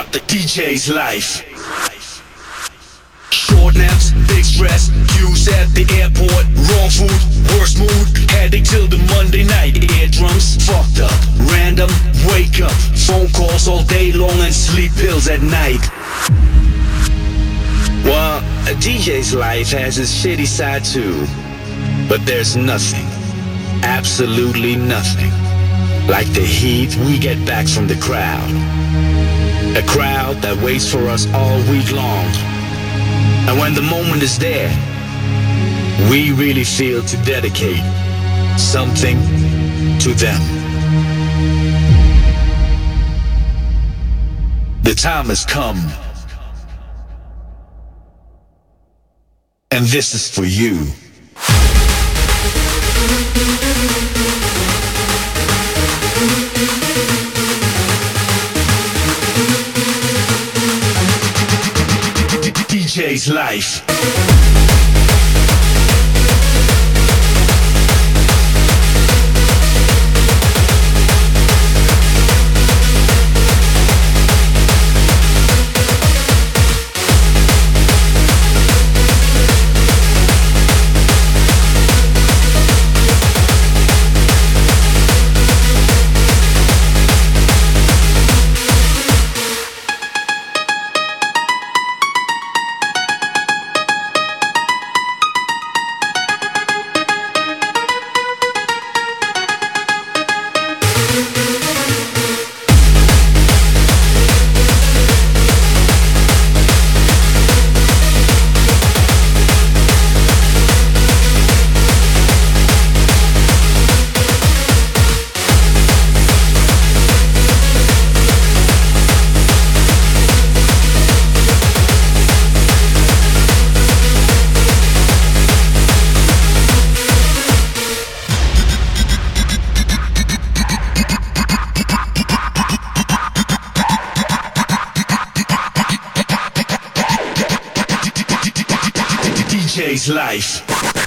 the DJ's life. Short naps, big stress, queues at the airport, wrong food, worst mood, headache till the Monday night. Eardrums fucked up, random, wake up, phone calls all day long and sleep pills at night. Well, a DJ's life has its shitty side too, but there's nothing, absolutely nothing, like the heat we get back from the crowd. A crowd that waits for us all week long. And when the moment is there, we really feel to dedicate something to them. The time has come. And this is for you. DJ's life. DJ's life.